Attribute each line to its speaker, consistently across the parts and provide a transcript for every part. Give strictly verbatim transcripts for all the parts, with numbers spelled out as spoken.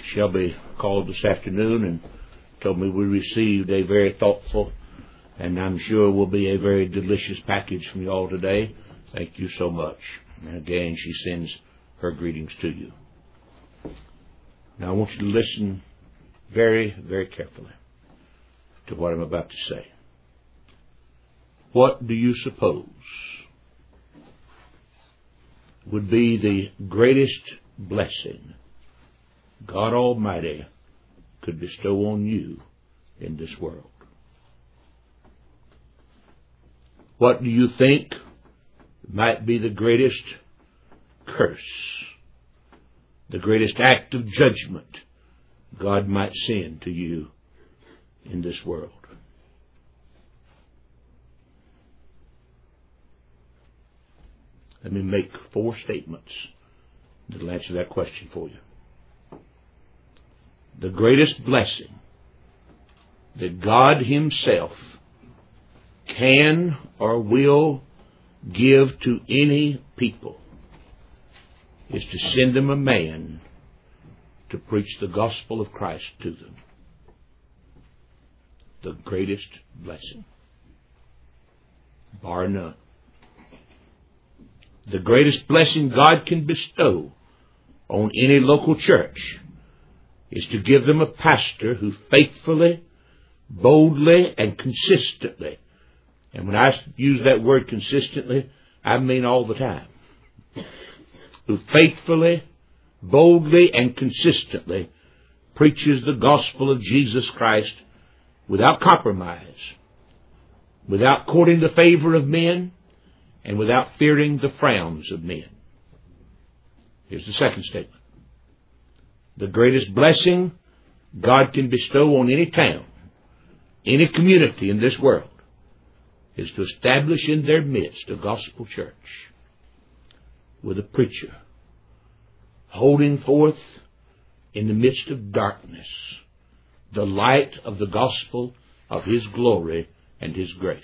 Speaker 1: Shelby called this afternoon and told me we received a very thoughtful and I'm sure will be a very delicious package from you all today. Thank you so much. And again, she sends her greetings to you. Now I want you to listen very, very carefully to what I'm about to say. What do you suppose would be the greatest blessing God Almighty could bestow on you in this world? What do you think might be the greatest curse, the greatest act of judgment God might send to you in this world? Let me make four statements that will answer that question for you. The greatest blessing that God Himself can or will give to any people is to send them a man to preach the gospel of Christ to them. The greatest blessing, bar none. The greatest blessing God can bestow on any local church is to give them a pastor who faithfully, boldly, and consistently, and when I use that word consistently, I mean all the time, who faithfully, boldly, and consistently preaches the gospel of Jesus Christ without compromise, without courting the favor of men, and without fearing the frowns of men. Here's the second statement. The greatest blessing God can bestow on any town, any community in this world, is to establish in their midst a gospel church with a preacher holding forth in the midst of darkness the light of the gospel of His glory and His grace.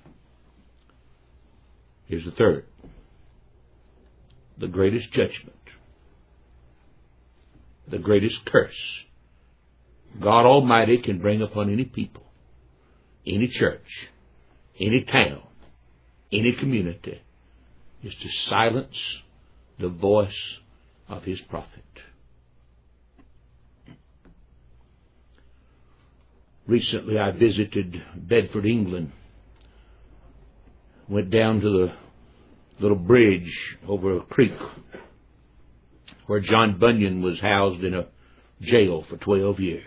Speaker 1: Here's the third. The greatest judgment, the greatest curse God Almighty can bring upon any people, any church, any town, any community, is to silence the voice of His prophet. Recently I visited Bedford, England. Went down to the little bridge over a creek where John Bunyan was housed in a jail for twelve years.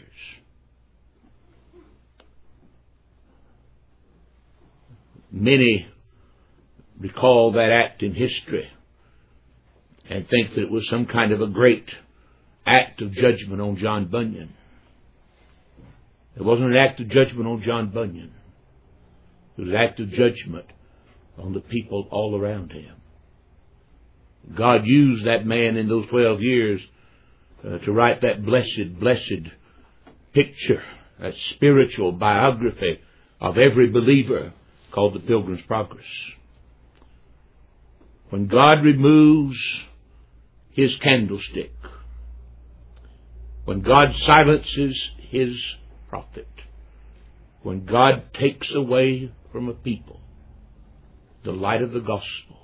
Speaker 1: Many recall that act in history and think that it was some kind of a great act of judgment on John Bunyan. It wasn't an act of judgment on John Bunyan. It was an act of judgment on the people all around him. God used that man in those twelve years uh, to write that blessed, blessed picture, that spiritual biography of every believer called the Pilgrim's Progress. When God removes His candlestick, when God silences His prophet, when God takes away from a people the light of the gospel.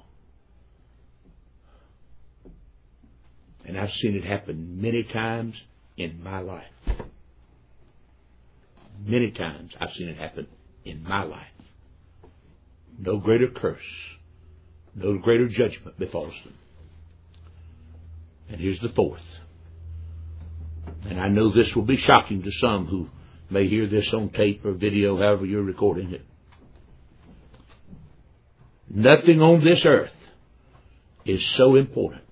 Speaker 1: And I've seen it happen many times in my life. Many times I've seen it happen in my life. No greater curse, no greater judgment befalls them. And here's the fourth. And I know this will be shocking to some who may hear this on tape or video, however you're recording it. Nothing on this earth is so important.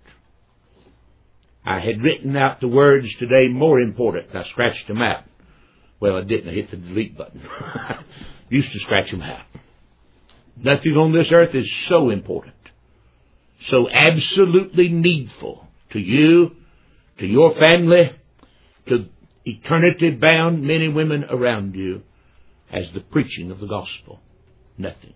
Speaker 1: I had written out the words today, more important, and I scratched them out. Well, I didn't. I hit the delete button. Used to scratch them out. Nothing on this earth is so important, so absolutely needful to you, to your family, to eternity-bound men and women around you as the preaching of the gospel. Nothing.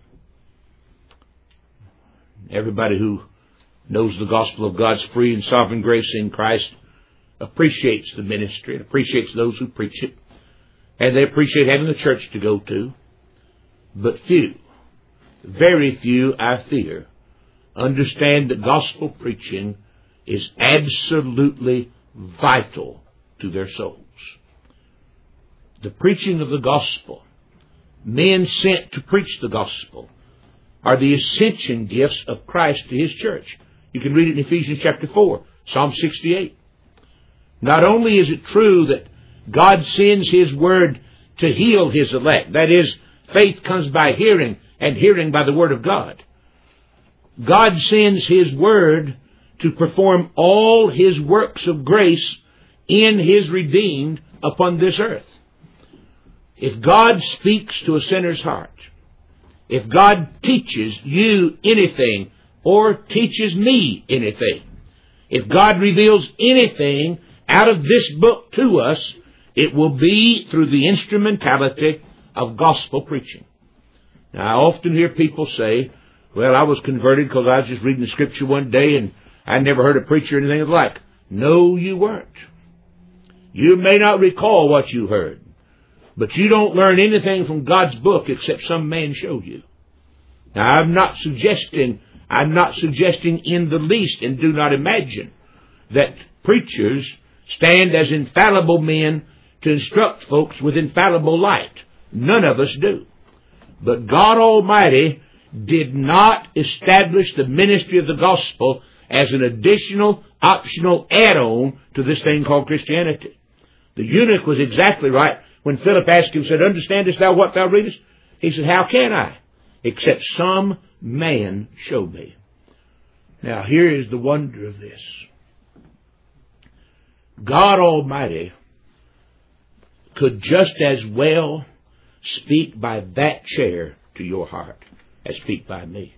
Speaker 1: Everybody who knows the gospel of God's free and sovereign grace in Christ appreciates the ministry and appreciates those who preach it, and they appreciate having a church to go to. But few, very few, I fear, understand that gospel preaching is absolutely vital to their souls. The preaching of the gospel, men sent to preach the gospel, are the ascension gifts of Christ to His church. You can read it in Ephesians chapter four, Psalm sixty-eight. Not only is it true that God sends His word to heal His elect, that is, faith comes by hearing, and hearing by the word of God. God sends His word to perform all His works of grace in His redeemed upon this earth. If God speaks to a sinner's heart, if God teaches you anything or teaches me anything, if God reveals anything out of this book to us, it will be through the instrumentality of gospel preaching. Now, I often hear people say, well, I was converted because I was just reading the Scripture one day and I never heard a preacher or anything of the like. No, you weren't. You may not recall what you heard, but you don't learn anything from God's book except some man showed you. Now, I'm not suggesting, I'm not suggesting in the least, and do not imagine that preachers stand as infallible men to instruct folks with infallible light. None of us do. But God Almighty did not establish the ministry of the gospel as an additional, optional add-on to this thing called Christianity. The eunuch was exactly right when Philip asked him, said, understandest thou what thou readest? He said, how can I? Except some man show me. Now, here is the wonder of this. God Almighty could just as well speak by that chair to your heart as speak by me.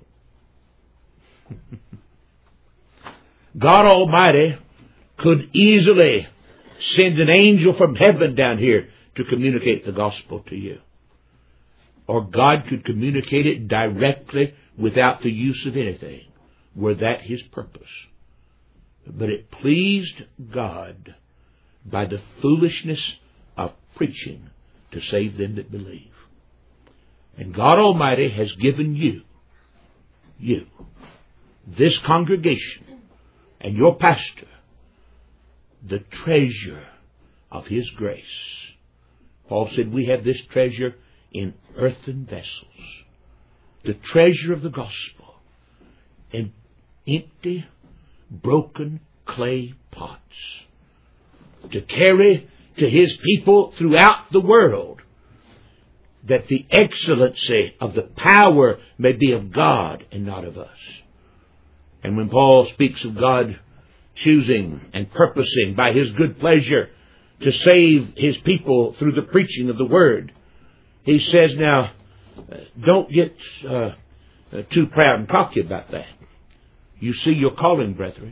Speaker 1: God Almighty could easily send an angel from heaven down here to communicate the gospel to you. Or God could communicate it directly without the use of anything, were that His purpose. But it pleased God by the foolishness of preaching to save them that believe. And God Almighty has given you, you, this congregation, and your pastor, the treasure of His grace. Paul said we have this treasure in earthen vessels. The treasure of the gospel in empty, broken clay pots. To carry to His people throughout the world, that the excellency of the power may be of God and not of us. And when Paul speaks of God choosing and purposing by His good pleasure to save His people through the preaching of the Word, he says, now, don't get uh, too proud and cocky about that. You see your calling, brethren.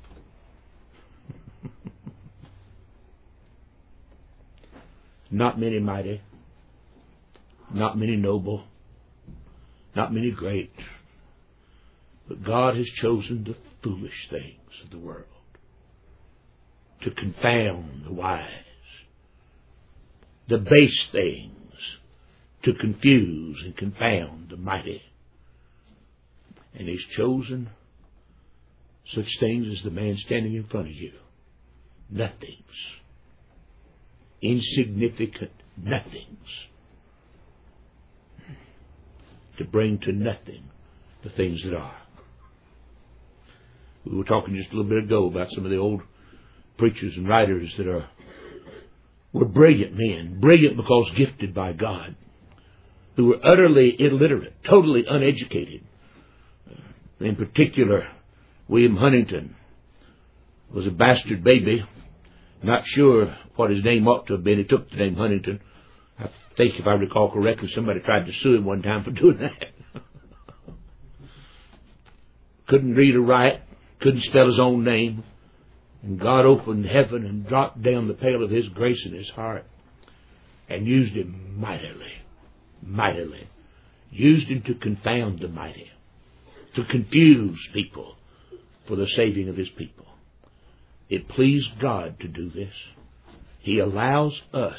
Speaker 1: Not many mighty, not many noble, not many great, but God has chosen the foolish things of the world to confound the wise, the base things to confuse and confound the mighty. And He's chosen such things as the man standing in front of you. Nothings. Insignificant nothings. To bring to nothing the things that are. We were talking just a little bit ago about some of the old preachers and writers that are were brilliant men, brilliant because gifted by God, who were utterly illiterate, totally uneducated. In particular, William Huntington was a bastard baby, not sure what his name ought to have been. He took the name Huntington. I think, if I recall correctly, somebody tried to sue him one time for doing that. Couldn't read or write, couldn't spell his own name. And God opened heaven and dropped down the pail of His grace in his heart and used him mightily, mightily. Used him to confound the mighty, to confuse people for the saving of His people. It pleased God to do this. He allows us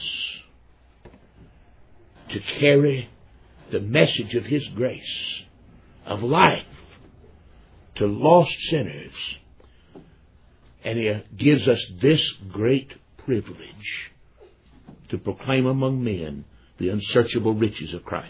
Speaker 1: to carry the message of His grace, of life, to lost sinners. And He gives us this great privilege to proclaim among men the unsearchable riches of Christ.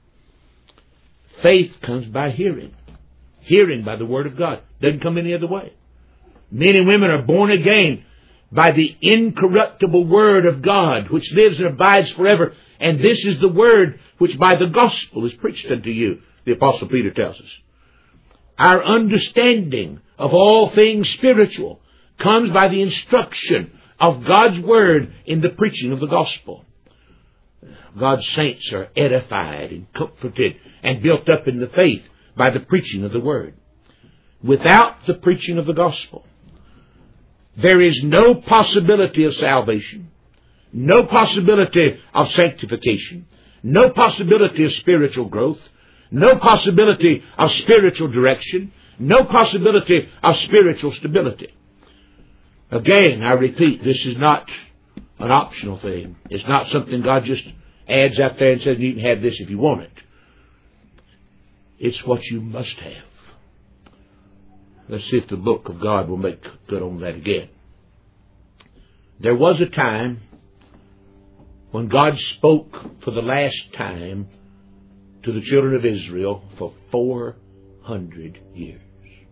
Speaker 1: Faith comes by hearing. Hearing by the Word of God. Doesn't come any other way. Men and women are born again by the incorruptible Word of God, which lives and abides forever. And this is the Word which by the gospel is preached unto you, the Apostle Peter tells us. Our understanding of all things spiritual comes by the instruction of God's Word in the preaching of the gospel. God's saints are edified and comforted and built up in the faith by the preaching of the Word. Without the preaching of the gospel, there is no possibility of salvation, no possibility of sanctification, no possibility of spiritual growth, no possibility of spiritual direction, no possibility of spiritual stability. Again, I repeat, this is not an optional thing. It's not something God just adds out there and says you can have this if you want it. It's what you must have. Let's see if the book of God will make good on that again. There was a time when God spoke for the last time to the children of Israel for four hundred years.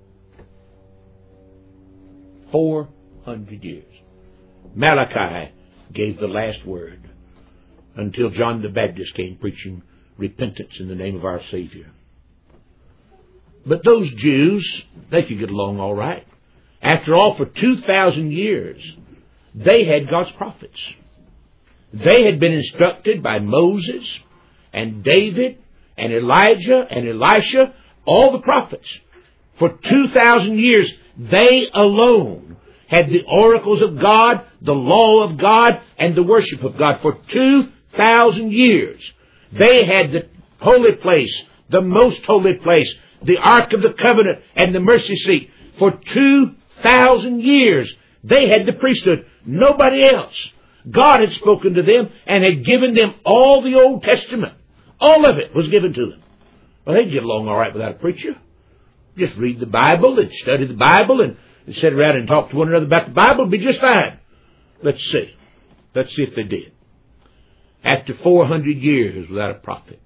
Speaker 1: Four hundred years. Malachi gave the last word until John the Baptist came preaching repentance in the name of our Savior. But those Jews, they could get along all right. After all, for two thousand years, they had God's prophets. They had been instructed by Moses and David and Elijah and Elisha, all the prophets. For two thousand years, they alone had the oracles of God, the law of God, and the worship of God. For two thousand years, they had the holy place, the most holy place, the Ark of the Covenant, and the mercy seat. For two thousand years, they had the priesthood. Nobody else. God had spoken to them and had given them all the Old Testament. All of it was given to them. Well, they'd get along all right without a preacher. Just read the Bible and study the Bible and sit around and talk to one another about the Bible. It'd be just fine. Let's see. Let's see if they did. After four hundred years without a prophet,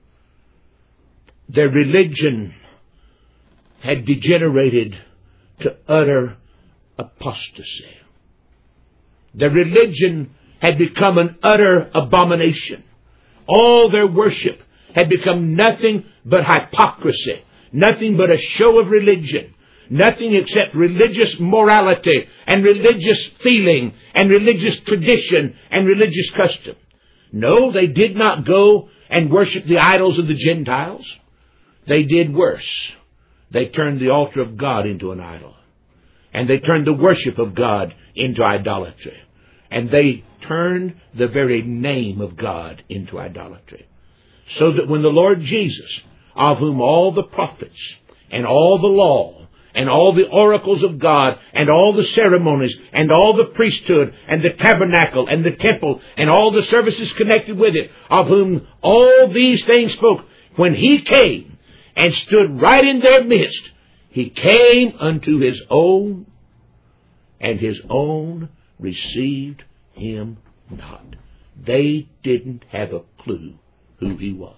Speaker 1: their religion had degenerated to utter apostasy. Their religion had become an utter abomination. All their worship had become nothing but hypocrisy, nothing but a show of religion, nothing except religious morality and religious feeling and religious tradition and religious custom. No, they did not go and worship the idols of the Gentiles. They did worse. They turned the altar of God into an idol. And they turned the worship of God into idolatry. And they turned the very name of God into idolatry. So that when the Lord Jesus, of whom all the prophets and all the law and all the oracles of God and all the ceremonies and all the priesthood and the tabernacle and the temple and all the services connected with it, of whom all these things spoke, when He came and stood right in their midst, He came unto His own, and His own received Him not. They didn't have a clue who He was.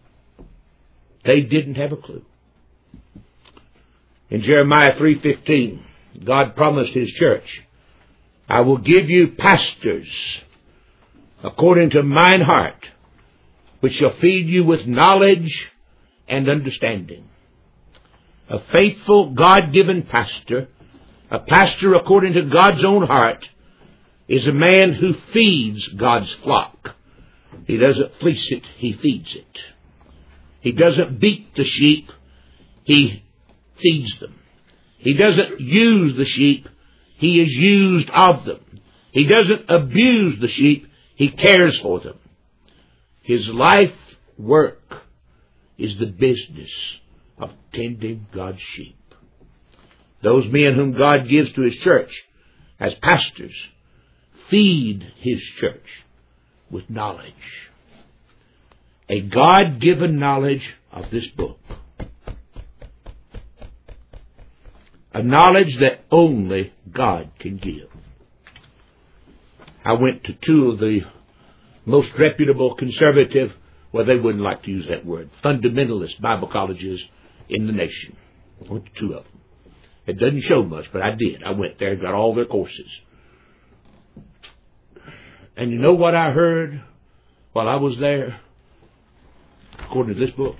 Speaker 1: They didn't have a clue. In Jeremiah three fifteen, God promised His church, I will give you pastors according to mine heart, which shall feed you with knowledge and understanding. A faithful, God-given pastor, a pastor according to God's own heart, is a man who feeds God's flock. He doesn't fleece it, he feeds it. He doesn't beat the sheep, he feeds them. He doesn't use the sheep, he is used of them. He doesn't abuse the sheep, he cares for them. His life work is the business of tending God's sheep. Those men whom God gives to His church as pastors, feed His church with knowledge. A God-given knowledge of this book. A knowledge that only God can give. I went to two of the most reputable conservative, well, they wouldn't like to use that word, fundamentalist Bible colleges in the nation. I went to two of them. It doesn't show much, but I did. I went there and got all their courses. And you know what I heard while I was there? According to this book.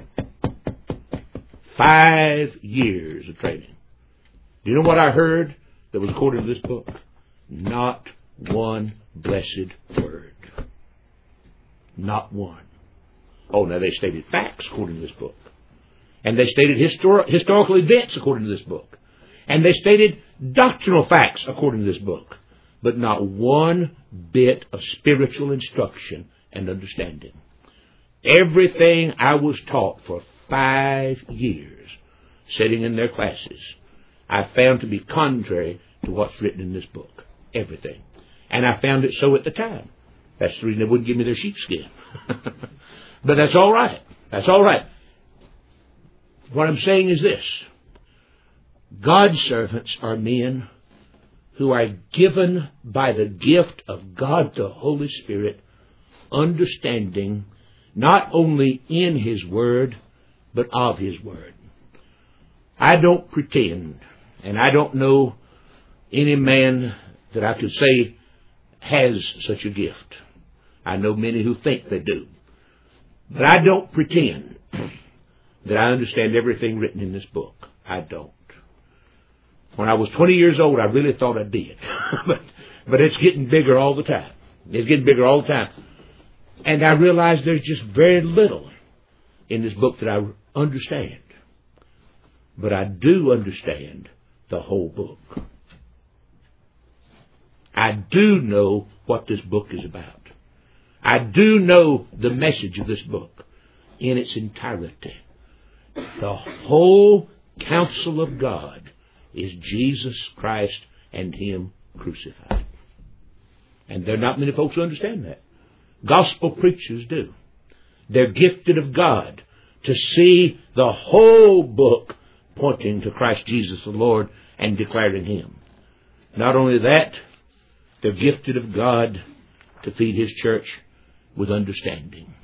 Speaker 1: Five years of training. Do you know what I heard that was according to this book? Not one blessed word. Not one. Oh, now they stated facts according to this book. And they stated histor- historical events according to this book. And they stated doctrinal facts according to this book. But not one bit of spiritual instruction and understanding. Everything I was taught for five years, sitting in their classes, I found to be contrary to what's written in this book. Everything. And I found it so at the time. That's the reason they wouldn't give me their sheepskin. But that's all right. That's all right. What I'm saying is this. God's servants are men who are given by the gift of God the Holy Spirit understanding not only in His Word, but of His Word. I don't pretend, and I don't know any man that I could say has such a gift. I know many who think they do. But I don't pretend that I understand everything written in this book. I don't. When I was twenty years old, I really thought I did. but, but it's getting bigger all the time. It's getting bigger all the time. And I realize there's just very little in this book that I understand. But I do understand the whole book. I do know what this book is about. I do know the message of this book in its entirety. The whole counsel of God is Jesus Christ and Him crucified. And there are not many folks who understand that. Gospel preachers do. They're gifted of God to see the whole book pointing to Christ Jesus the Lord and declaring Him. Not only that, they're gifted of God to feed His church with understanding.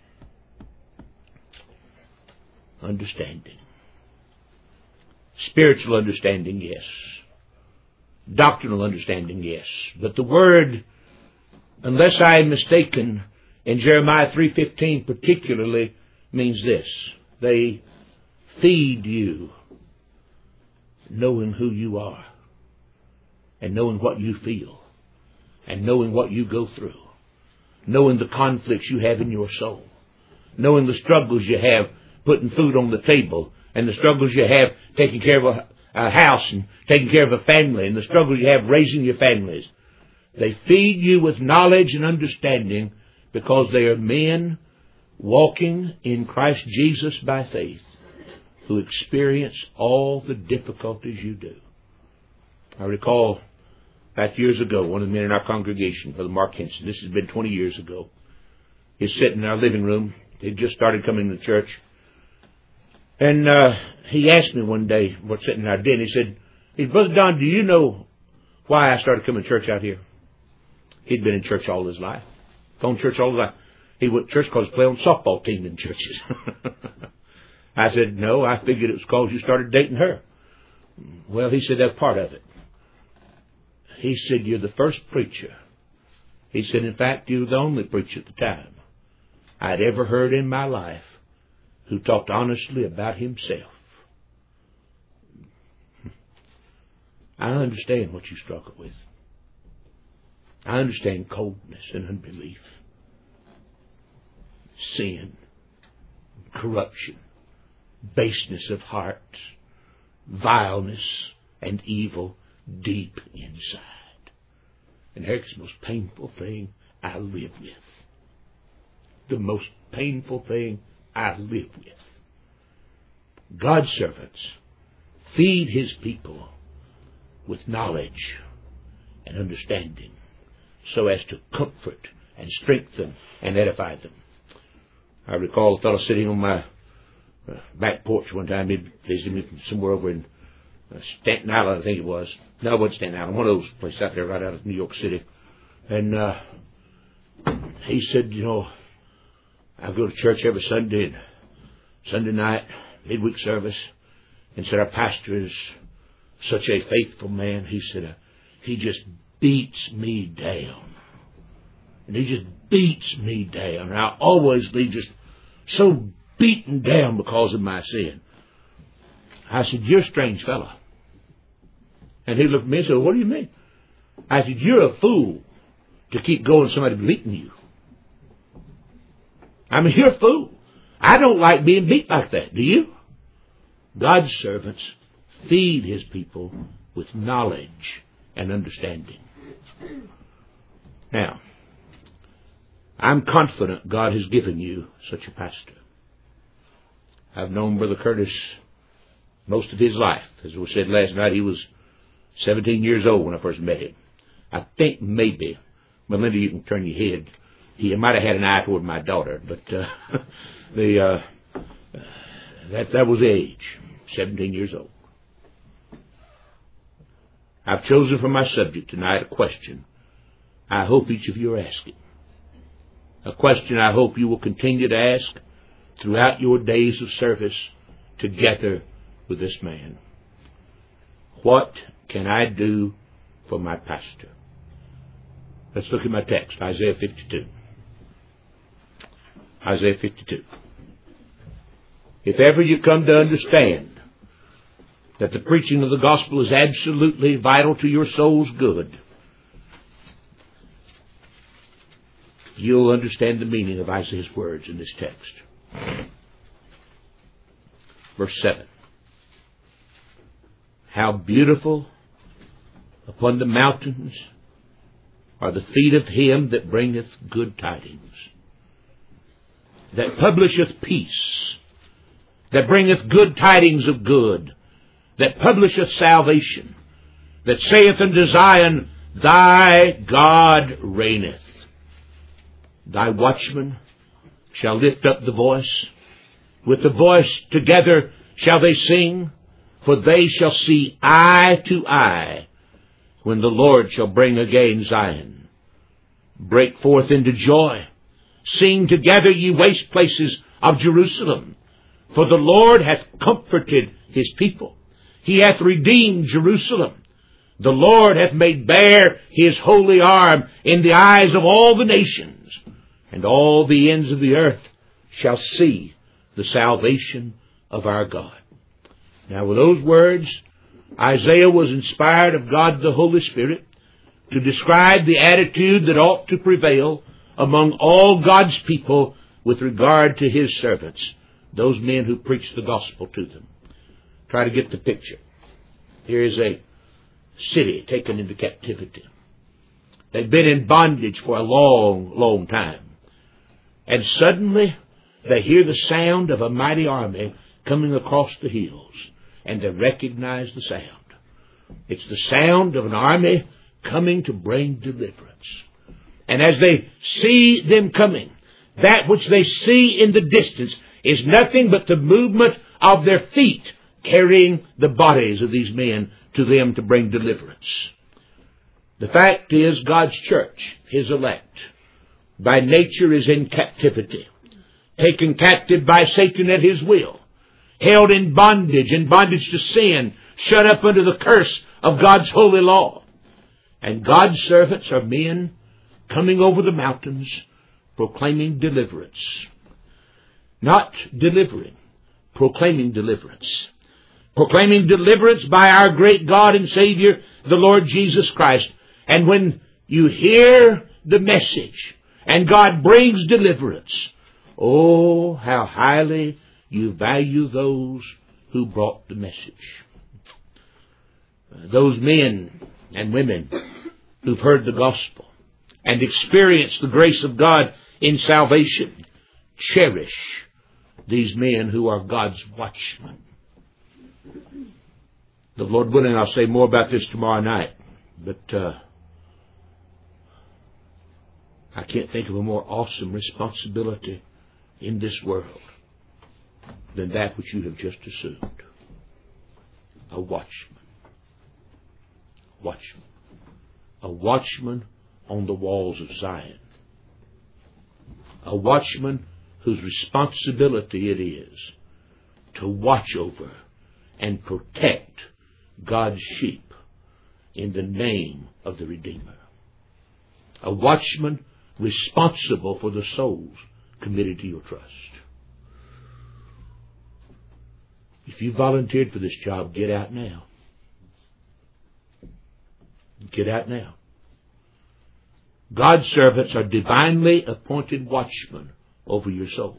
Speaker 1: Understanding. Spiritual understanding, yes. Doctrinal understanding, yes. But the word, unless I am mistaken, in Jeremiah three fifteen particularly, means this. They feed you knowing who you are and knowing what you feel and knowing what you go through, knowing the conflicts you have in your soul, knowing the struggles you have putting food on the table, and the struggles you have taking care of a, a house and taking care of a family, and the struggles you have raising your families. They feed you with knowledge and understanding because they are men walking in Christ Jesus by faith who experience all the difficulties you do. I recall back years ago, one of the men in our congregation, Brother Mark Henson, this has been twenty years ago, he's sitting in our living room. He'd just started coming to church. And uh, he asked me one day, we're sitting in our den, he said, he said, Brother Don, do you know why I started coming to church out here? He'd been in church all his life. Gone to church all his life. He went to church because he played on the softball team in churches. I said, no, I figured it was because you started dating her. Well, he said, that's part of it. He said, you're the first preacher. He said, in fact, you were the only preacher at the time I'd ever heard in my life who talked honestly about himself. I understand what you struggle with. I understand coldness and unbelief, sin, corruption, baseness of heart, vileness, and evil deep inside. And here's the most painful thing I live with. The most painful thing I live with. God's servants feed His people with knowledge and understanding, so as to comfort and strengthen and edify them. I recall a fellow sitting on my uh, back porch one time. He visited me from somewhere over in uh, Staten Island, I think it was. No, it wasn't Staten Island. One of those places out there right out of New York City. And uh, he said, you know, I go to church every Sunday, and Sunday night, midweek service, and said, our pastor is such a faithful man. He said, uh, he just beats me down. And he just beats me down. And I always be just so beaten down because of my sin. I said, you're a strange fellow. And he looked at me and said, what do you mean? I said, you're a fool to keep going somebody beating you. I mean, you're a fool. I don't like being beat like that. Do you? God's servants feed His people with knowledge and understanding. Now, I'm confident God has given you such a pastor. I've known Brother Curtis most of his life. As we said last night, he was seventeen years old when I first met him. I think maybe, Melinda, you can turn your head. He might have had an eye toward my daughter, but uh, the uh, that that was the age, seventeen years old. I've chosen for my subject tonight a question I hope each of you are asking. A question I hope you will continue to ask throughout your days of service together with this man. What can I do for my pastor? Let's look at my text, Isaiah fifty-two. Isaiah fifty-two. If ever you come to understand that the preaching of the gospel is absolutely vital to your soul's good, you'll understand the meaning of Isaiah's words in this text. Verse seven. How beautiful upon the mountains are the feet of him that bringeth good tidings, that publisheth peace, that bringeth good tidings of good, that publisheth salvation, that saith unto Zion, thy God reigneth. Thy watchmen shall lift up the voice. With the voice together shall they sing, for they shall see eye to eye when the Lord shall bring again Zion. Break forth into joy. Sing together, ye waste places of Jerusalem. For the Lord hath comforted his people. He hath redeemed Jerusalem. The Lord hath made bare his holy arm in the eyes of all the nations, and all the ends of the earth shall see the salvation of our God. Now, with those words, Isaiah was inspired of God the Holy Spirit to describe the attitude that ought to prevail among all God's people with regard to his servants, those men who preach the gospel to them. Try to get the picture. Here is a city taken into captivity. They've been in bondage for a long, long time. And suddenly they hear the sound of a mighty army coming across the hills, and they recognize the sound. It's the sound of an army coming to bring deliverance. And as they see them coming, that which they see in the distance is nothing but the movement of their feet carrying the bodies of these men to them to bring deliverance. The fact is, God's church, his elect, by nature is in captivity, taken captive by Satan at his will, held in bondage, in bondage to sin, shut up under the curse of God's holy law. And God's servants are men coming over the mountains proclaiming deliverance. Not delivering, proclaiming deliverance. Proclaiming deliverance by our great God and Savior, the Lord Jesus Christ. And when you hear the message and God brings deliverance, oh, how highly you value those who brought the message. Those men and women who've heard the gospel and experienced the grace of God in salvation, cherish these men who are God's watchmen. The Lord willing, I'll say more about this tomorrow night. But uh, I can't think of a more awesome responsibility in this world than that which you have just assumed. A watchman. Watchman. A watchman on the walls of Zion. A watchman whose responsibility it is to watch over and protect God's sheep in the name of the Redeemer. A watchman responsible for the souls committed to your trust. If you volunteered for this job, get out now. Get out now. God's servants are divinely appointed watchmen over your souls.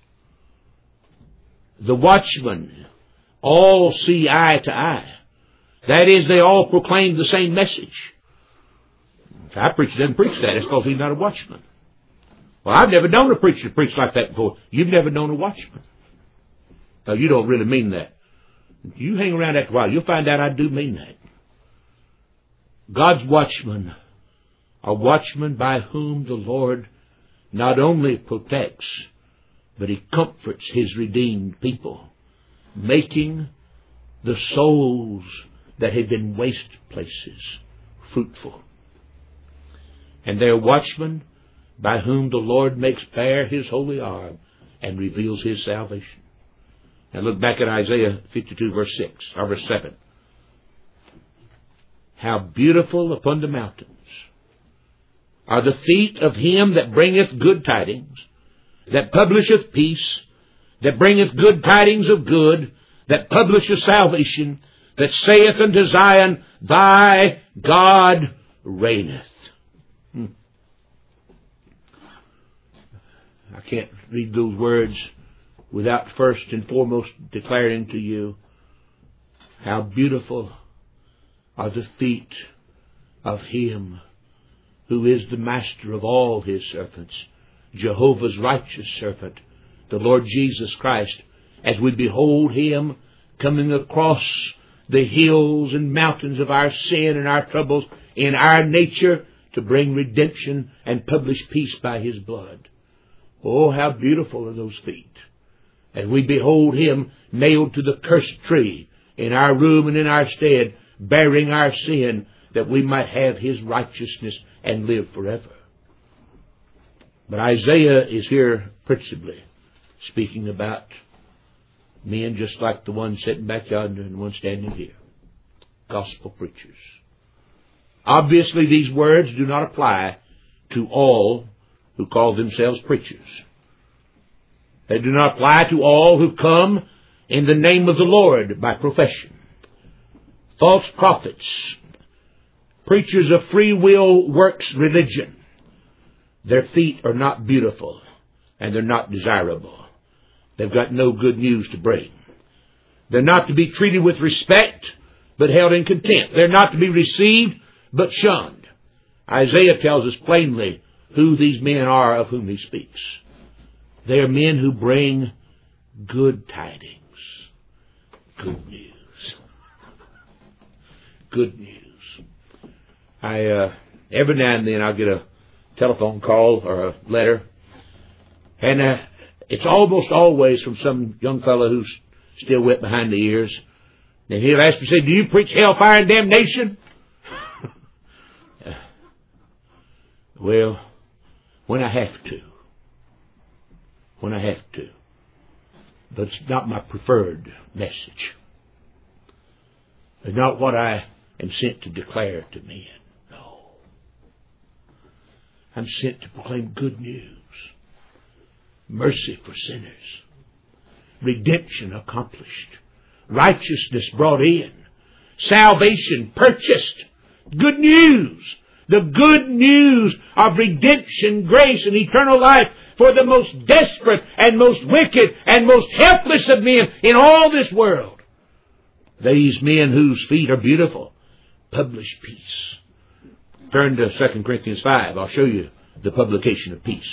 Speaker 1: The watchmen all see eye to eye. That is, they all proclaim the same message. If our preacher doesn't preach that, it's because he's not a watchman. Well, I've never known a preacher to preach like that before. You've never known a watchman. No, you don't really mean that. You hang around after a while, you'll find out I do mean that. God's watchmen are watchmen by whom the Lord not only protects, but He comforts His redeemed people, making the souls that have been waste places fruitful. And they are watchmen by whom the Lord makes bare His holy arm and reveals His salvation. Now look back at Isaiah fifty-two, verse six, or verse seven. How beautiful upon the mountains are the feet of him that bringeth good tidings, that publisheth peace, that bringeth good tidings of good, that publisheth salvation, that saith unto Zion, Thy God reigneth. Hmm. I can't read those words without first and foremost declaring to you how beautiful are the feet of Him who is the master of all His servants, Jehovah's righteous servant, the Lord Jesus Christ, as we behold Him coming across the hills and mountains of our sin and our troubles in our nature to bring redemption and publish peace by His blood. Oh, how beautiful are those feet. As we behold Him nailed to the cursed tree in our room and in our stead, bearing our sin, that we might have His righteousness and live forever. But Isaiah is here principally speaking about men just like the one sitting back yonder and the one standing here. Gospel preachers. Obviously, these words do not apply to all who call themselves preachers. They do not apply to all who come in the name of the Lord by profession. False prophets, preachers of free will works religion, their feet are not beautiful and they're not desirable. They've got no good news to bring. They're not to be treated with respect but held in contempt. They're not to be received but shunned. Isaiah tells us plainly who these men are of whom he speaks. They are men who bring good tidings, good news. Good news. I uh, every now and then I'll get a telephone call or a letter, and uh, it's almost always from some young fellow who's still wet behind the ears, and he'll ask me, say, "Do you preach hellfire and damnation?" uh, well, when I have to, when I have to, but it's not my preferred message. It's not what I am sent to declare to men. No. I'm sent to proclaim good news. Mercy for sinners. Redemption accomplished. Righteousness brought in. Salvation purchased. Good news. The good news of redemption, grace, and eternal life for the most desperate and most wicked and most helpless of men in all this world. These men whose feet are beautiful publish peace. Turn to Second Corinthians five. I'll show you the publication of peace.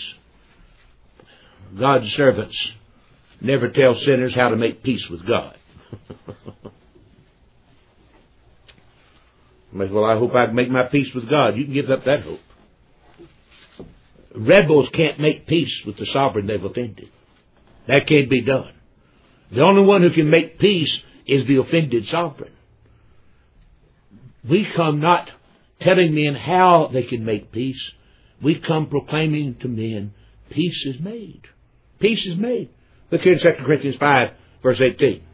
Speaker 1: God's servants never tell sinners how to make peace with God. Well, I hope I can make my peace with God. You can give up that hope. rebels can't make peace with the sovereign they've offended. That can't be done. The only one who can make peace is the offended sovereign. We come not telling men how they can make peace. We come proclaiming to men, peace is made. Peace is made. Look here in Second Corinthians five, verse eighteen.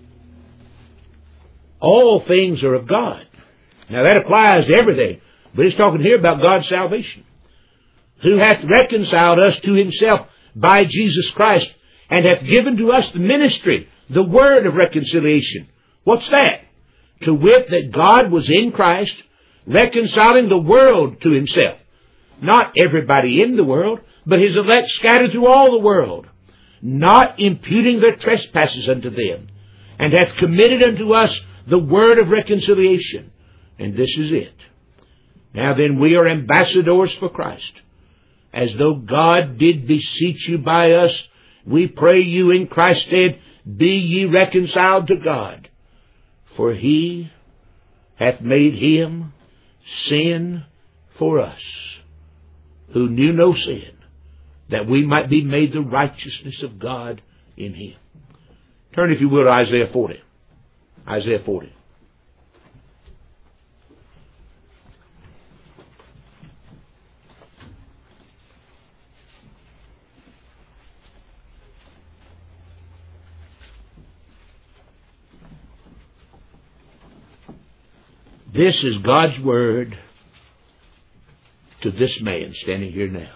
Speaker 1: All things are of God. Now that applies to everything, but it's talking here about God's salvation, who hath reconciled us to himself by Jesus Christ, and hath given to us the ministry, the word of reconciliation. What's that? To wit, that God was in Christ, reconciling the world to himself. Not everybody in the world, but his elect scattered through all the world, not imputing their trespasses unto them, and hath committed unto us the word of reconciliation. And this is it. Now then, we are ambassadors for Christ. As though God did beseech you by us, we pray you in Christ's stead, be ye reconciled to God. For he hath made him sin for us, who knew no sin, that we might be made the righteousness of God in him. Turn, if you will, to Isaiah forty. Isaiah forty. This is God's word to this man standing here now.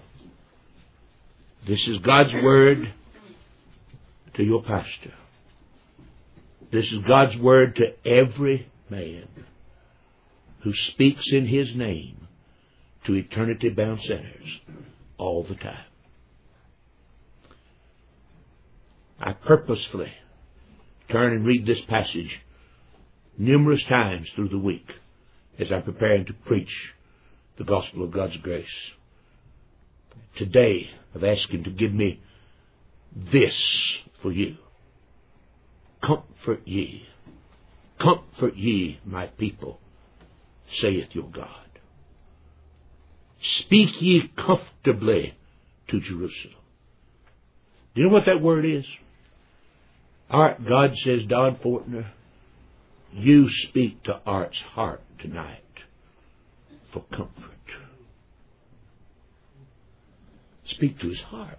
Speaker 1: This is God's word to your pastor. This is God's word to every man who speaks in his name to eternity-bound sinners all the time. I purposefully turn and read this passage numerous times through the week as I'm preparing to preach the gospel of God's grace. Today, I've asked him to give me this for you. Comfort ye. Comfort ye, my people, saith your God. Speak ye comfortably to Jerusalem. Do you know what that word is? Art, God says, Don Fortner, you speak to Art's heart tonight for comfort. Speak to his heart.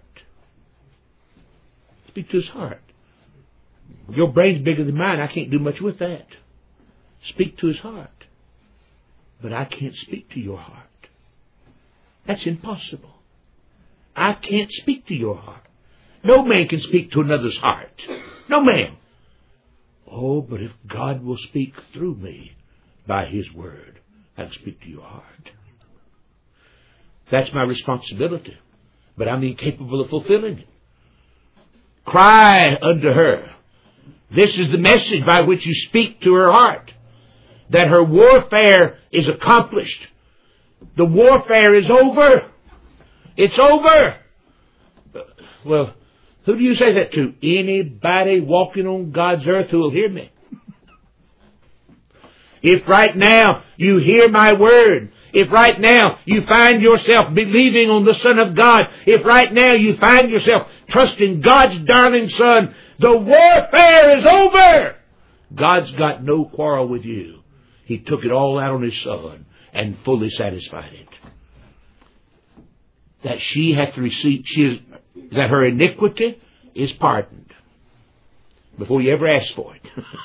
Speaker 1: Speak to his heart. Your brain's bigger than mine. I can't do much with that. Speak to his heart. But I can't speak to your heart. That's impossible. I can't speak to your heart. No man can speak to another's heart. No man. Oh, but if God will speak through me by his word, I'll speak to your heart. That's my responsibility. But I'm incapable of fulfilling it. Cry unto her. This is the message by which you speak to her heart. That her warfare is accomplished. The warfare is over. It's over. Well, who do you say that to? Anybody walking on God's earth who will hear me. If right now you hear my word, if right now you find yourself believing on the Son of God, if right now you find yourself trusting God's darling Son, the warfare is over. God's got no quarrel with you. He took it all out on his Son and fully satisfied it. That she hath received, she is, that her iniquity is pardoned before you ever ask for it.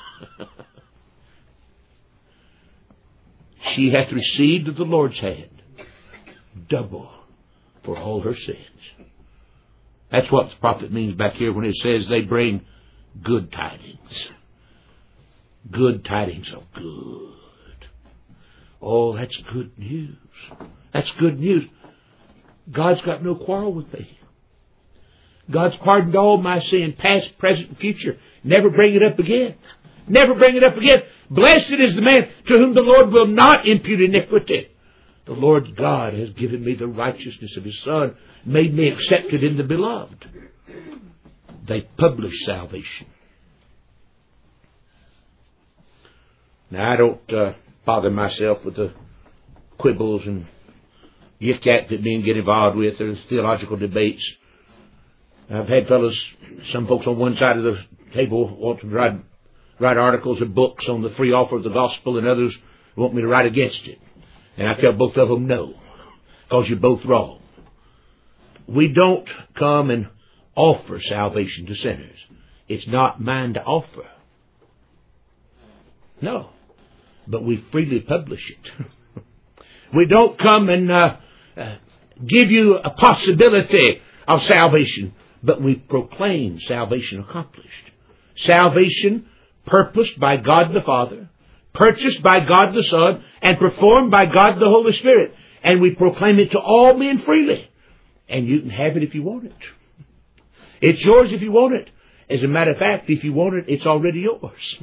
Speaker 1: She hath received of the Lord's hand double for all her sins. That's what the prophet means back here when it says they bring good tidings. Good tidings of good. Oh, that's good news. That's good news. God's got no quarrel with me. God's pardoned all my sin, past, present, and future. Never bring it up again. Never bring it up again. Blessed is the man to whom the Lord will not impute iniquity. The Lord God has given me the righteousness of his Son, made me accepted in the beloved. They publish salvation. Now, I don't uh, bother myself with the quibbles and yik yak that men get involved with, or theological debates. I've had fellows, some folks on one side of the table want to write, write articles or books on the free offer of the gospel, and others want me to write against it. And I tell both of them no, because you're both wrong. We don't come and offer salvation to sinners. It's not mine to offer. No. But we freely publish it. We don't come and uh, uh, give you a possibility of salvation, but we proclaim salvation accomplished. Salvation purposed by God the Father, purchased by God the Son, and performed by God the Holy Spirit. And we proclaim it to all men freely. And you can have it if you want it. It's yours if you want it. As a matter of fact, if you want it, it's already yours.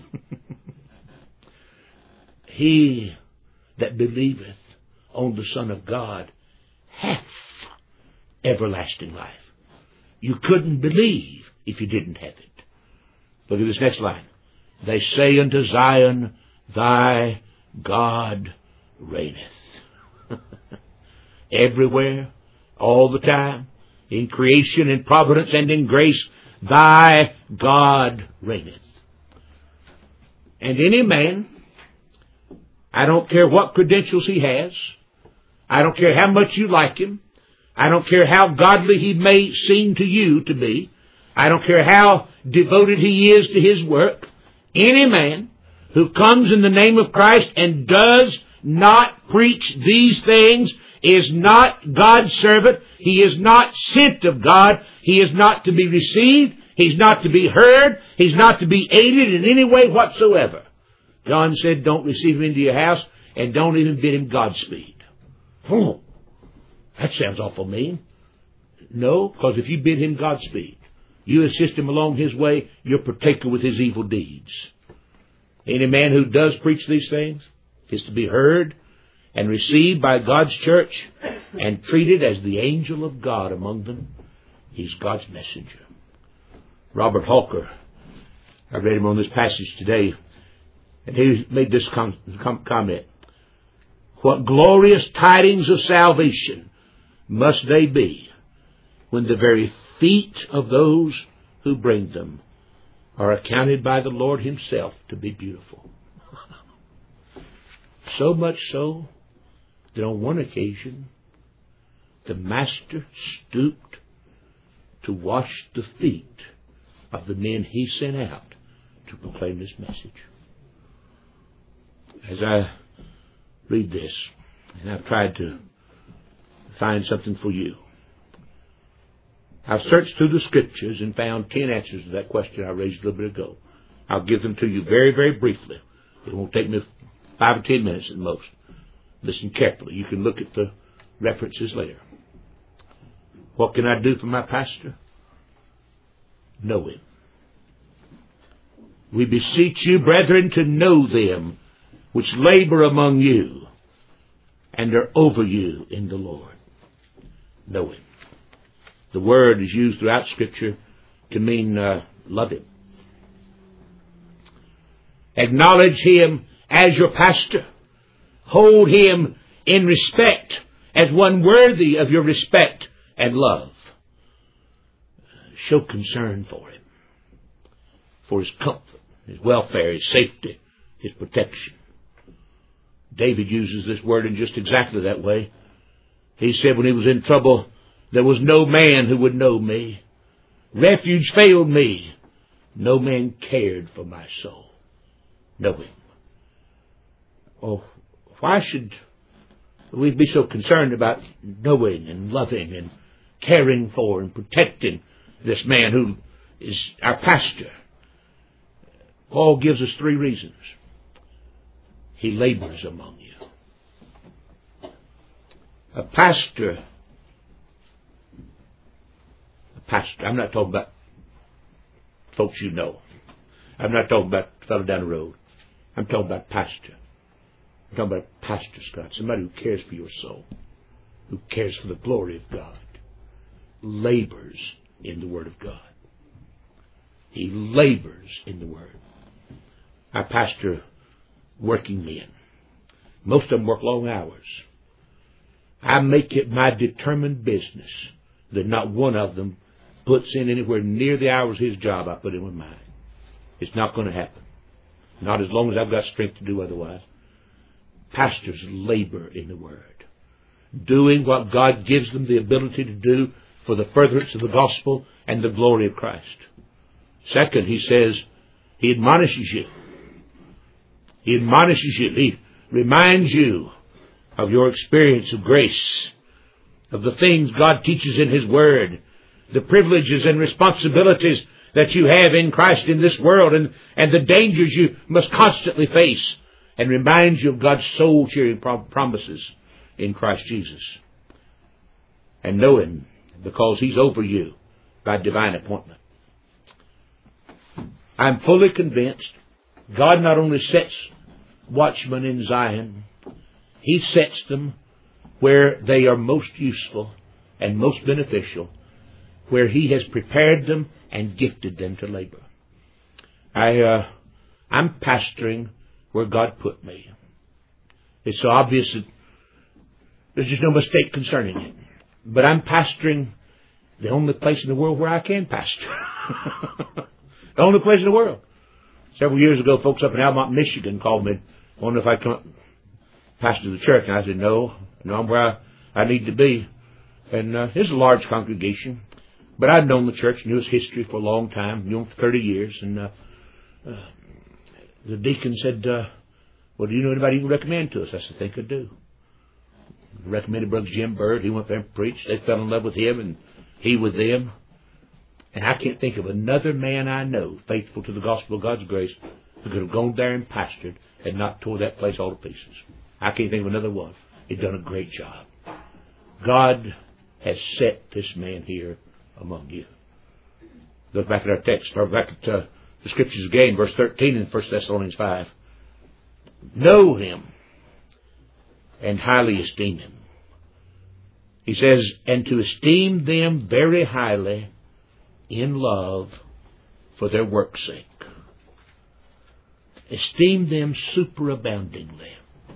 Speaker 1: He that believeth on the Son of God hath everlasting life. You couldn't believe if you didn't have it. Look at this next line. They say unto Zion, thy God reigneth. Everywhere, all the time, in creation, in providence, and in grace, thy God reigneth. And any man, I don't care what credentials he has, I don't care how much you like him, I don't care how godly he may seem to you to be, I don't care how devoted he is to his work, any man who comes in the name of Christ and does not preach these things is not God's servant. He is not sent of God. He is not to be received. He's not to be heard. He's not to be aided in any way whatsoever. John said, don't receive him into your house, and don't even bid him Godspeed. Oh, that sounds awful mean. No, because if you bid him Godspeed, you assist him along his way, you're partaker with his evil deeds. Any man who does preach these things is to be heard and received by God's church and treated as the angel of God among them. He's God's messenger. Robert Hawker, I read him on this passage today, and he made this com- com- comment. What glorious tidings of salvation must they be when the very feet of those who bring them are accounted by the Lord himself to be beautiful. So much so that on one occasion the Master stooped to wash the feet of the men he sent out to proclaim this message. As I read this, and I've tried to find something for you, I've searched through the Scriptures and found ten answers to that question I raised a little bit ago. I'll give them to you very, very briefly. It won't take me five or ten minutes at most. Listen carefully. You can look at the references later. What can I do for my pastor? Know him. We beseech you, brethren, to know them which labor among you and are over you in the Lord. Know him. The word is used throughout Scripture to mean uh, love him. Acknowledge him as your pastor. Hold him in respect as one worthy of your respect and love. Show concern for him, for his comfort, his welfare, his safety, his protection. David uses this word in just exactly that way. He said when he was in trouble, there was no man who would know me. Refuge failed me. No man cared for my soul. Know him. Oh, why should we be so concerned about knowing and loving and caring for and protecting this man who is our pastor? Paul gives us three reasons. He labors among you. A pastor Pastor. I'm not talking about folks you know. I'm not talking about the fellow down the road. I'm talking about pastor. I'm talking about Pastor Scott, somebody who cares for your soul, who cares for the glory of God, labors in the Word of God. He labors in the Word. I pastor working men. Most of them work long hours. I make it my determined business that not one of them puts in anywhere near the hours of his job I put in with mine. It's not going to happen. Not as long as I've got strength to do otherwise. Pastors labor in the Word, doing what God gives them the ability to do for the furtherance of the gospel and the glory of Christ. Second, he says, he admonishes you. He admonishes you. He reminds you of your experience of grace, of the things God teaches in His Word, the privileges and responsibilities that you have in Christ in this world, and, and the dangers you must constantly face, and reminds you of God's soul-cheering promises in Christ Jesus. And know Him because He's over you by divine appointment. I'm fully convinced God not only sets watchmen in Zion, He sets them where they are most useful and most beneficial, where He has prepared them and gifted them to labor. I, uh, I'm pastoring where God put me. It's so obvious that there's just no mistake concerning it. But I'm pastoring the only place in the world where I can pastor. The only place in the world. Several years ago, folks up in Almont, Michigan called me, wondering if I'd come up and pastor the church. And I said, no, no, I'm where I, I need to be. And uh, it's a large congregation. But I'd known the church, knew its history for a long time, knew them for thirty years. And uh, uh, the deacon said, uh, well, do you know anybody you can recommend to us? I said, I think I do. I recommended Brother Jim Bird. He went there and preached. They fell in love with him and he with them. And I can't think of another man I know, faithful to the gospel of God's grace, who could have gone there and pastored and not tore that place all to pieces. I can't think of another one. He'd done a great job. God has set this man here among you. Look back at our text. Start back at uh, the Scriptures again, verse thirteen in First Thessalonians five. Know Him and highly esteem Him. He says, and to esteem them very highly in love for their work's sake. Esteem them superaboundingly.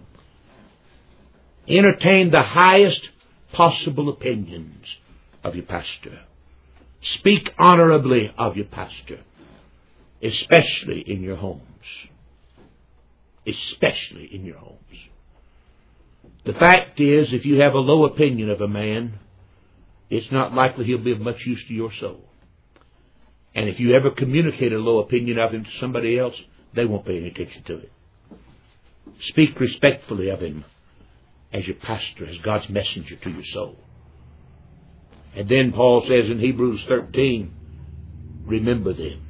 Speaker 1: Entertain the highest possible opinions of your pastor. Speak honorably of your pastor, especially in your homes. Especially in your homes. The fact is, if you have a low opinion of a man, it's not likely he'll be of much use to your soul. And if you ever communicate a low opinion of him to somebody else, they won't pay any attention to it. Speak respectfully of him as your pastor, as God's messenger to your soul. And then Paul says in Hebrews thirteen, remember them.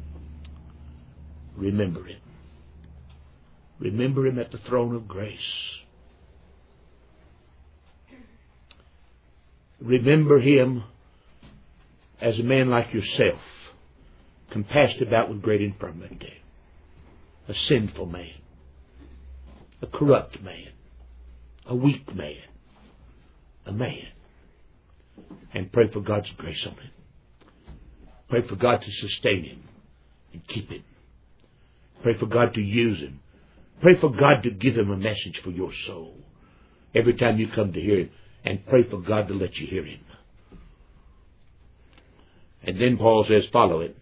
Speaker 1: Remember him. Remember him at the throne of grace. Remember him as a man like yourself, compassed about with great infirmity. A sinful man. A corrupt man. A weak man. A man. And pray for God's grace on him. Pray for God to sustain him and keep him. Pray for God to use him. Pray for God to give him a message for your soul every time you come to hear him. And pray for God to let you hear him. And then Paul says, follow him.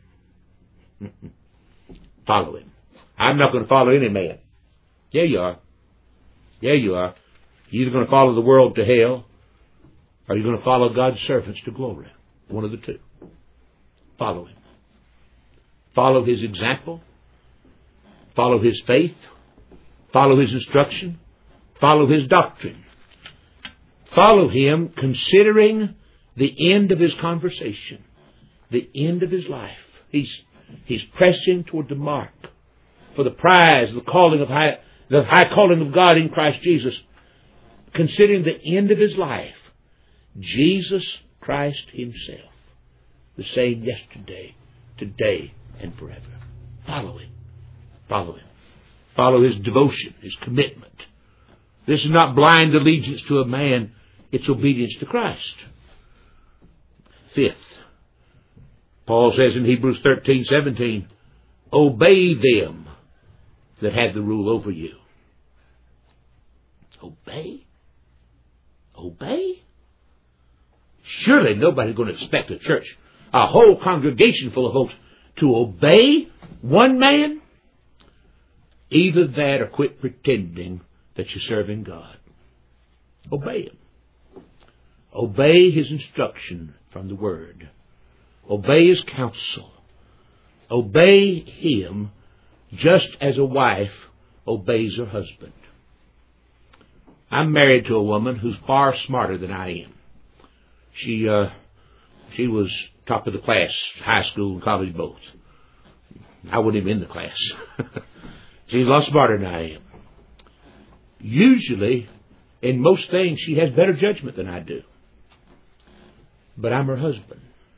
Speaker 1: Follow him. I'm not going to follow any man. Yeah, you are. Yeah, you are. You're either going to follow the world to hell, or you're going to follow God's servants to glory. One of the two. Follow him. Follow his example. Follow his faith. Follow his instruction. Follow his doctrine. Follow him considering the end of his conversation, the end of his life. He's, he's pressing toward the mark for the prize, the calling of high, the high calling of God in Christ Jesus. Considering the end of his life, Jesus Christ himself, the same yesterday, today, and forever. Follow him. Follow him. Follow his devotion, his commitment. This is not blind allegiance to a man. It's obedience to Christ. Fifth, Paul says in Hebrews thirteen seventeen, obey them that have the rule over you. Obey? Obey? Surely nobody's going to expect a church, a whole congregation full of folks, to obey one man. Either that or quit pretending that you're serving God. Obey Him. Obey His instruction from the Word. Obey His counsel. Obey Him just as a wife obeys her husband. I'm married to a woman who's far smarter than I am. She, uh, she was top of the class, high school and college both. I wasn't even in the class. She's a lot smarter than I am. Usually, in most things, she has better judgment than I do. But I'm her husband.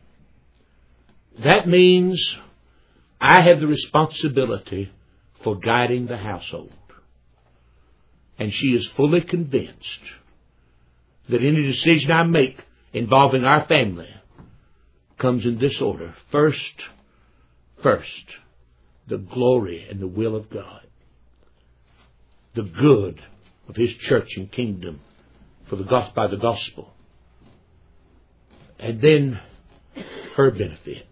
Speaker 1: That means I have the responsibility for guiding the household. And she is fully convinced that any decision I make involving our family comes in this order. First, first, the glory and the will of God. The good of His church and kingdom for the gospel, by the gospel. And then her benefit.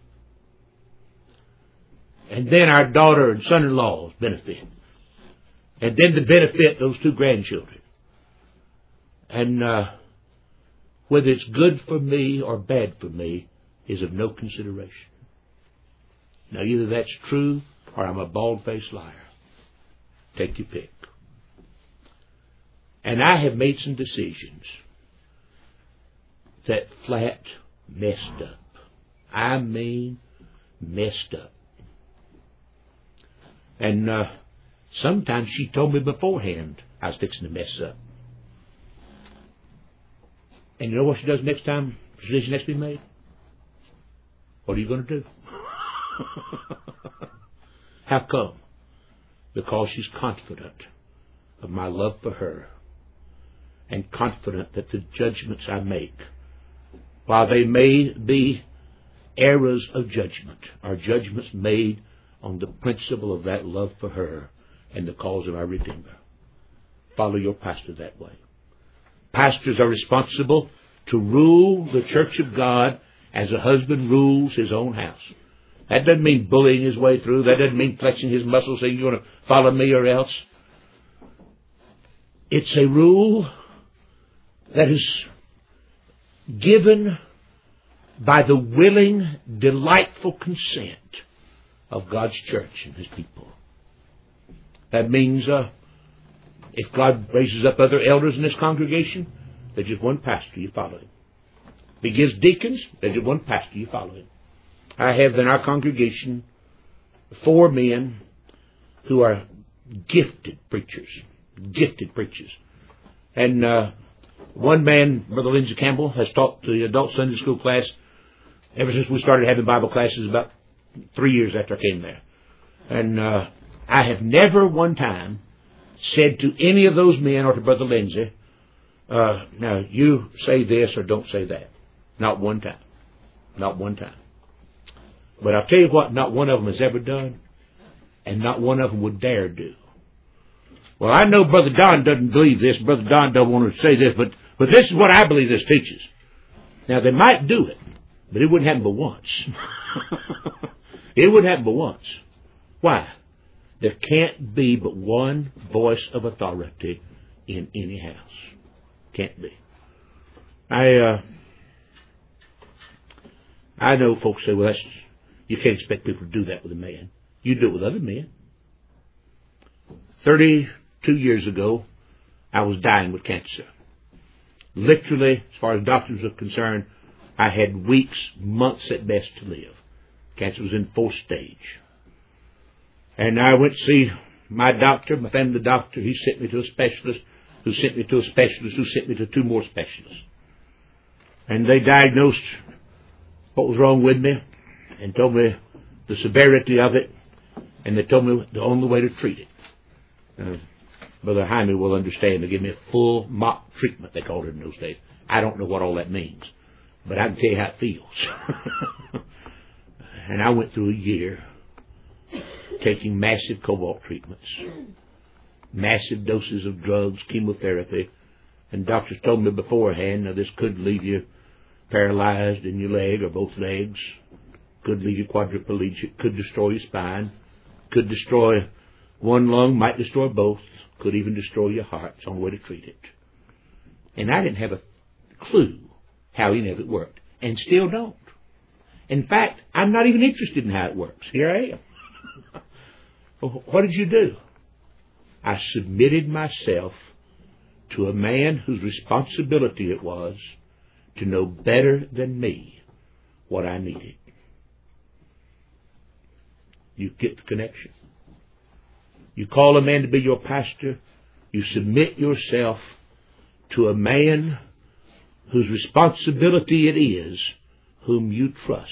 Speaker 1: And then our daughter and son-in-law's benefit. And then the benefit of those two grandchildren. And uh, whether it's good for me or bad for me is of no consideration. Now either that's true or I'm a bald-faced liar. Take your pick. And I have made some decisions that flat messed up. I mean messed up. And uh, sometimes she told me beforehand I was fixing to mess up. And you know what she does next time the decision has to be made? What are you going to do? How come? Because she's confident of my love for her and confident that the judgments I make, while they may be errors of judgment, are judgments made on the principle of that love for her and the cause of our Redeemer. Follow your pastor that way. Pastors are responsible to rule the church of God as a husband rules his own house. That doesn't mean bullying his way through. That doesn't mean flexing his muscles saying, you're going to follow me or else. It's a rule that is given by the willing, delightful consent of God's church and His people. That means uh, if God raises up other elders in this congregation, there's just one pastor, you follow him. If He gives deacons, there's just one pastor, you follow him. I have in our congregation four men who are gifted preachers. Gifted preachers. And uh, one man, Brother Lindsey Campbell, has taught the adult Sunday school class ever since we started having Bible classes about three years after I came there. And uh, I have never one time said to any of those men or to Brother Lindsey, uh, now you say this or don't say that. Not one time. Not one time. But I'll tell you what, not one of them has ever done, and not one of them would dare do. Well, I know Brother Don doesn't believe this, Brother Don doesn't want to say this, but, but this is what I believe this teaches. Now, they might do it, but it wouldn't happen but once. It wouldn't happen but once. Why? There can't be but one voice of authority in any house. Can't be. I, uh, I know folks say, well, that's, you can't expect people to do that with a man. You do it with other men. Thirty-two years ago, I was dying with cancer. Literally, as far as doctors are concerned, I had weeks, months at best to live. Cancer was in fourth stage. And I went to see my doctor, my family doctor. He sent me to a specialist, who sent me to a specialist, who sent me to two more specialists. And they diagnosed what was wrong with me and told me the severity of it, and they told me the only way to treat it. Uh, Brother Jaime will understand. They gave me a full mock treatment, they called it in those days. I don't know what all that means, but I can tell you how it feels. And I went through a year taking massive cobalt treatments, massive doses of drugs, chemotherapy, And doctors told me beforehand, now this could leave you paralyzed in your leg or both legs, could leave you quadriplegic, could destroy your spine, could destroy one lung, might destroy both, could even destroy your heart. It's the only way to treat it. And I didn't have a clue how any of it worked, and still don't. In fact, I'm not even interested in how it works. Here I am. Well, what did you do? I submitted myself to a man whose responsibility it was to know better than me what I needed. You get the connection. You call a man to be your pastor. You submit yourself to a man whose responsibility it is, whom you trust,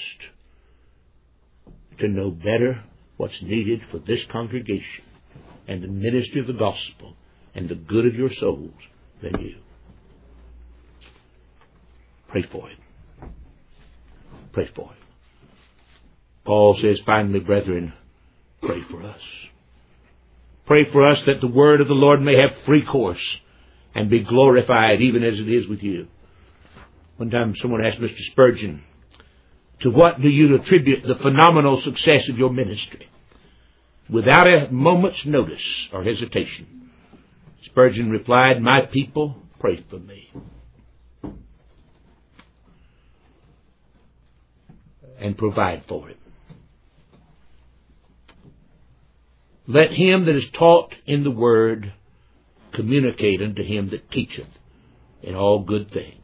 Speaker 1: to know better what's needed for this congregation and the ministry of the gospel and the good of your souls than you. Pray for him. Pray for him. Paul says, finally, brethren, pray for us. Pray for us that the word of the Lord may have free course and be glorified even as it is with you. One time someone asked Mister Spurgeon, to what do you attribute the phenomenal success of your ministry? Without a moment's notice or hesitation, Spurgeon replied, my people pray for me. And provide for him. Let him that is taught in the word communicate unto him that teacheth in all good things.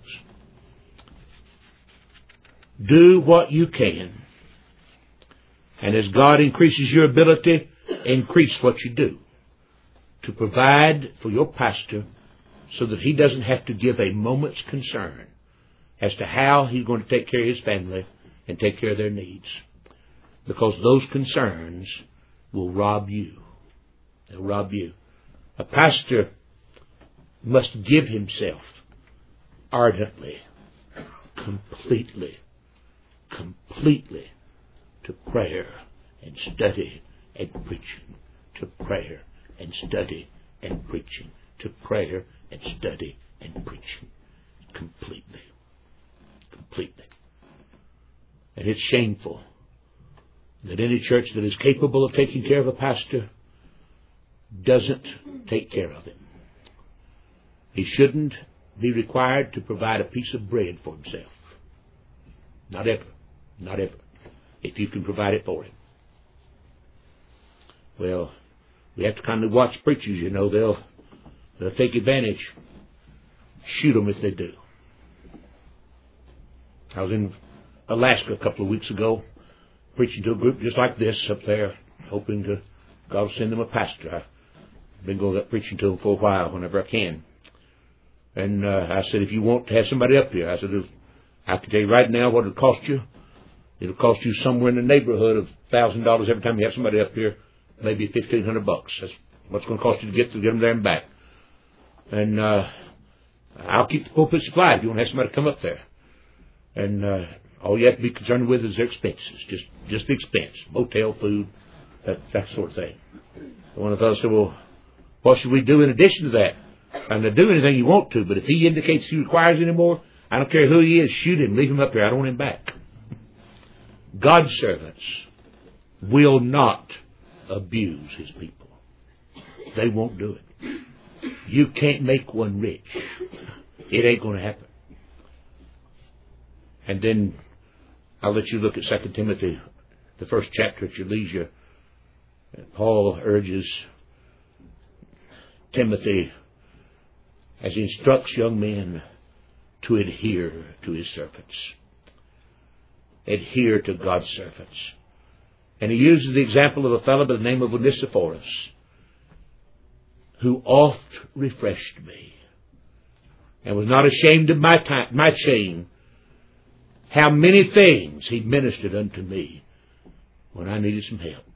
Speaker 1: Do what you can. And as God increases your ability, increase what you do to provide for your pastor so that he doesn't have to give a moment's concern as to how he's going to take care of his family and take care of their needs. Because those concerns will rob you. They'll rob you. A pastor must give himself ardently, completely, completely to prayer and study and preaching, to prayer and study and preaching, to prayer and study and preaching. Completely. Completely. And it's shameful that any church that is capable of taking care of a pastor doesn't take care of him. He shouldn't be required to provide a piece of bread for himself. Not ever. Not ever. If you can provide it for him. Well, we have to kind of watch preachers, you know. They'll, they'll take advantage. Shoot them if they do. I was in Alaska a couple of weeks ago, preaching to a group just like this up there, hoping to God will send them a pastor. I've been going up preaching to them for a while whenever I can. And uh, I said, if you want to have somebody up here, I said, I can tell you right now what it'll cost you. It'll cost you somewhere in the neighborhood of one thousand dollars every time you have somebody up here, maybe fifteen hundred bucks. That's what's going to cost you to get to get them there and back. And uh, I'll keep the pulpit supplied if you want to have somebody come up there. And uh, all you have to be concerned with is their expenses, just just the expense, motel, food, that that sort of thing. One of the fellows said, well, what should we do in addition to that? I'm not doing anything you want to, but if he indicates he requires any more, I don't care who he is, shoot him, leave him up there. I don't want him back. God's servants will not abuse his people. They won't do it. You can't make one rich. It ain't going to happen. And then I'll let you look at Second Timothy, the first chapter at your leisure. Paul urges Timothy, as he instructs young men, to adhere to his servants. Adhere to God's servants. And he uses the example of a fellow by the name of Onesiphorus, who oft refreshed me, and was not ashamed of my time, my chain. How many things he ministered unto me when I needed some help.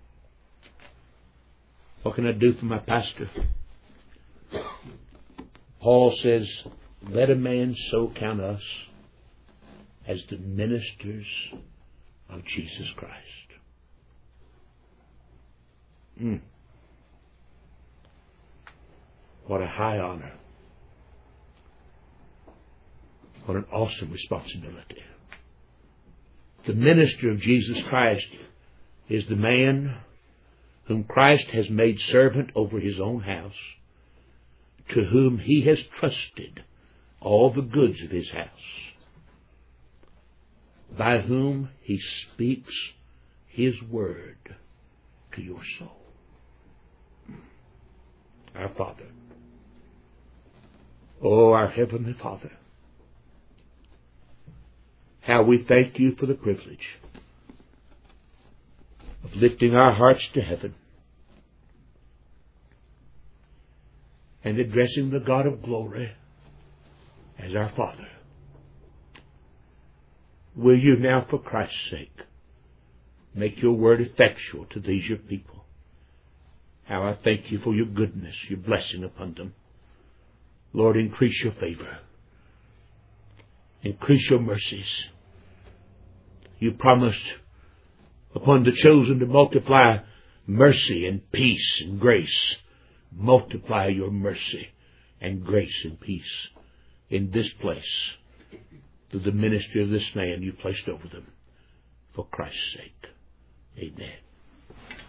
Speaker 1: What can I do for my pastor? Paul says, let a man so count us as the ministers of Jesus Christ. Mm. What a high honor. What an awesome responsibility. The minister of Jesus Christ is the man whom Christ has made servant over his own house, to whom he has trusted all the goods of his house, by whom he speaks his word to your soul. Our Father, oh, our Heavenly Father, how we thank you for the privilege of lifting our hearts to heaven and addressing the God of glory as our Father. Will you now, for Christ's sake, make your word effectual to these your people? How I thank you for your goodness, your blessing upon them. Lord, increase your favor. Increase your mercies. You promised upon the chosen to multiply mercy and peace and grace. Multiply your mercy and grace and peace in this place through the ministry of this man you placed over them. For Christ's sake. Amen.